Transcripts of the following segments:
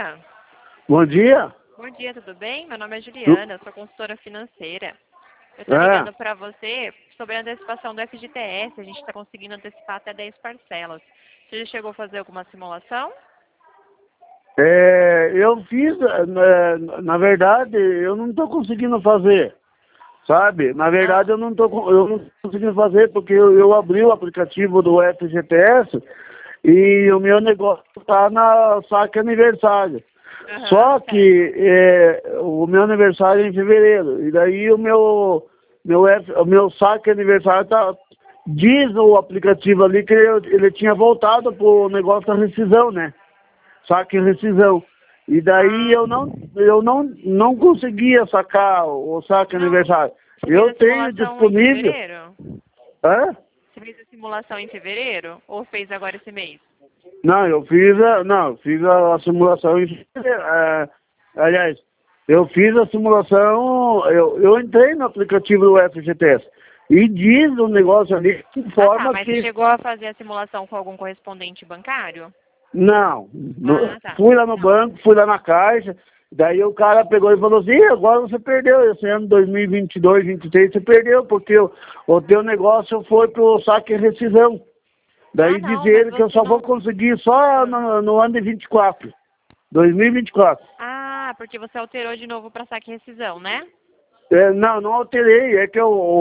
dia. Bom dia. Bom dia, tudo bem? Meu nome é Juliana, eu sou consultora financeira. Eu estou ligando para você sobre a antecipação do FGTS. A gente está conseguindo antecipar até 10 parcelas. Você já chegou a fazer alguma simulação? Eu fiz, na verdade, eu não estou conseguindo fazer, sabe? Na verdade, eu não tô conseguindo fazer porque eu abri o aplicativo do FGTS e o meu negócio está na saque aniversário. Só que o meu aniversário é em fevereiro, e daí o meu saque aniversário diz o aplicativo ali que ele tinha voltado pro negócio da rescisão, né? Saque e rescisão. E daí eu não conseguia sacar o saque aniversário. Eu tenho disponível. Em fevereiro? Hã? Você fez a simulação em fevereiro ou fez agora esse mês? Não, eu fiz a simulação em fevereiro. Aliás, eu fiz a simulação, eu entrei no aplicativo do FGTS e diz o negócio ali que informa mas que... você chegou a fazer a simulação com algum correspondente bancário? Não, fui lá no banco, fui lá na caixa, daí o cara pegou e falou assim: agora você perdeu, esse ano 2022, 2023 você perdeu, porque o teu negócio foi pro saque e rescisão. Daí diz ele que eu só vou conseguir só no ano de 24, 2024. Ah, porque você alterou de novo para saque e rescisão, né? Não alterei, é que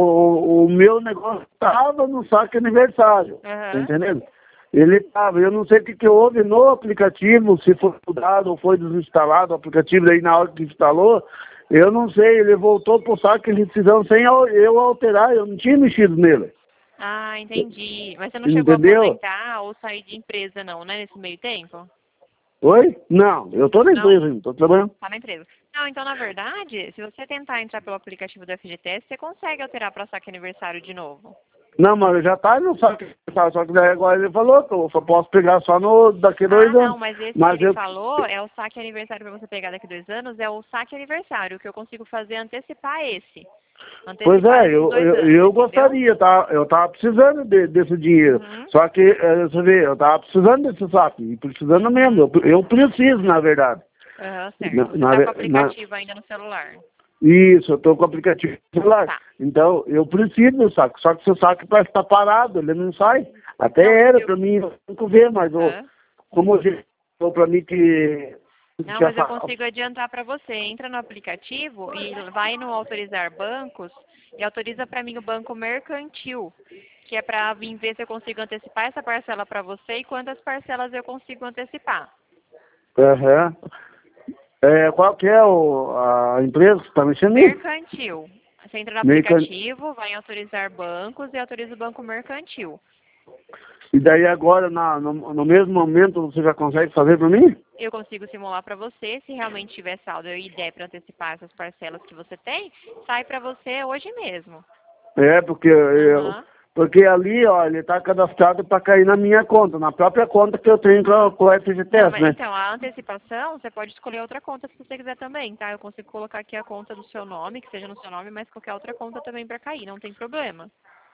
o meu negócio estava no saque aniversário, tá entendendo? Ele estava, eu não sei o que houve no aplicativo, se foi mudado ou foi desinstalado o aplicativo, daí na hora que instalou, eu não sei, ele voltou pro saque de rescisão sem eu alterar, eu não tinha mexido nele. Ah, entendi. Mas você não chegou a aposentar ou sair de empresa não, né, nesse meio tempo? Oi? Não, eu tô na empresa, não tô trabalhando. Tá na empresa. Não, então na verdade, se você tentar entrar pelo aplicativo do FGTS, você consegue alterar para saque aniversário de novo. Não, mas já tá no saque, só que daí agora ele falou que eu só posso pegar só daqui 2 anos. Não, mas esse que ele falou é o saque aniversário para você pegar daqui 2 anos, é o saque aniversário. O que eu consigo fazer é antecipar esse. Pois é, eu gostaria, tá? Eu tava precisando desse dinheiro. Só que, você vê, eu tava precisando desse saque, e precisando mesmo. Eu preciso, na verdade. Certo. Você tá com o aplicativo ainda no celular. Isso, eu tô com o aplicativo no celular. Tá. Então, eu preciso do saque. Só que o seu saque parece estar parado, ele não sai. Até era pra mim, eu nunca ver, mas como você falou pra mim que... Não, mas eu consigo adiantar para você. Entra no aplicativo e vai no autorizar bancos e autoriza para mim o banco mercantil, que é para vir ver se eu consigo antecipar essa parcela para você e quantas parcelas eu consigo antecipar. Qual que é a empresa que está mexendo nisso? Mercantil. Você entra no aplicativo, vai em autorizar bancos e autoriza o banco mercantil. E daí agora, no mesmo momento, você já consegue fazer para mim? Eu consigo simular para você, se realmente tiver saldo e der para antecipar essas parcelas que você tem, sai para você hoje mesmo. Porque ali, ó, ele está cadastrado para cair na minha conta, na própria conta que eu tenho com o FGTS, né? Então, a antecipação, você pode escolher outra conta se você quiser também, tá? Eu consigo colocar aqui a conta do seu nome, que seja no seu nome, mas qualquer outra conta também para cair, não tem problema.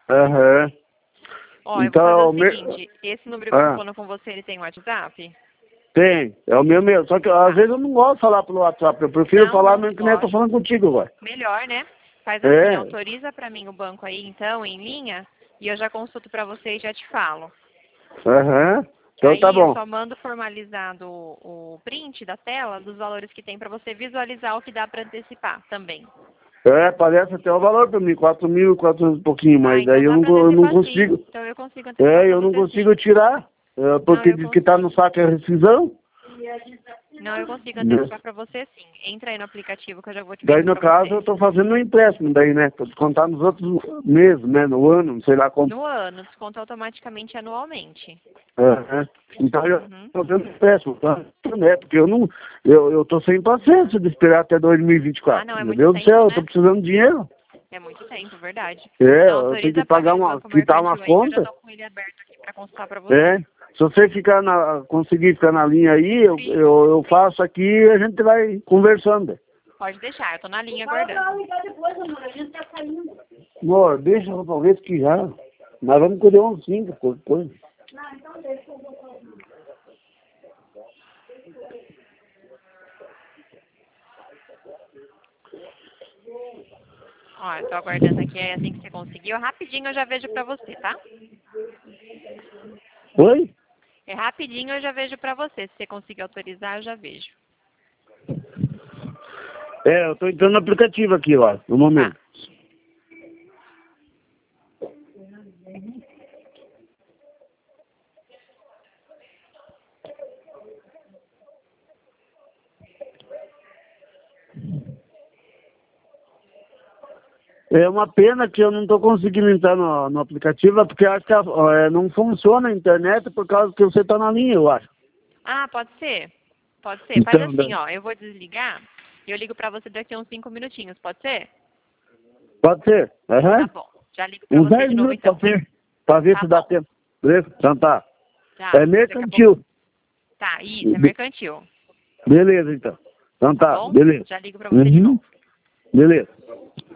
Ó, então, eu vou fazer o seguinte, esse número que eu tô falando com você, ele tem WhatsApp? Tem, é o meu mesmo. Só que às vezes eu não gosto de falar pelo WhatsApp, eu prefiro falar mesmo que nem eu tô falando contigo agora. Melhor, né? Faz assim, autoriza para mim o banco aí, então, em linha, e eu já consulto para você e já te falo. Então aí tá bom. Eu só mando formalizado o print da tela dos valores que tem para você visualizar o que dá para antecipar também. Parece até o valor para mim, 4.400 e pouquinho, mas então daí eu não consigo. Sim. Então eu consigo antecipar. Eu não consigo tirar, porque diz que tá no saque a rescisão. Não, eu consigo antecipar para você sim. Entra aí no aplicativo que eu já vou te Daí no caso eu tô fazendo um empréstimo daí, né? Pra descontar nos outros meses, né? No ano, não sei lá como. No ano, desconta automaticamente anualmente. Então eu tô fazendo empréstimo, tá? Né? Porque eu tô sem paciência de esperar até 2024. Não, é Meu Deus do céu, eu tô precisando de dinheiro. É muito tempo, verdade. Eu tenho que pagar quitar uma conta. Eu já tô com ele aberto aqui para consultar para você. Se você conseguir ficar na linha aí, eu faço aqui e a gente vai conversando. Pode deixar, eu tô na linha aguardando. Amor, deixa eu talvez que já. Nós vamos colher uns 5, qualquer coisa. Não, então deixa eu Ó, eu tô aguardando aqui, é assim que você conseguiu. Rapidinho eu já vejo pra você, tá? Oi? É rapidinho eu já vejo pra você. Se você conseguir autorizar, eu já vejo. Eu tô entrando no aplicativo aqui, ó, no momento. Tá. É uma pena que eu não tô conseguindo entrar no aplicativo, porque acho que não funciona a internet por causa que você tá na linha, eu acho. Ah, pode ser? Pode ser. Faz Então, assim, ó. Eu vou desligar e eu ligo pra você daqui a uns 5 minutinhos. Pode ser? pode ser? Tá bom. Já ligo pra Uns você 10 de novo, minutos então. pode ser? Pra ver Tá se dá bom. tempo. Beleza? Então tá. Tá. É Daqui a mercantil. pouco. Tá, isso. É mercantil. Beleza, então. Então Tá tá, bom? beleza. Já ligo pra você de novo. Beleza.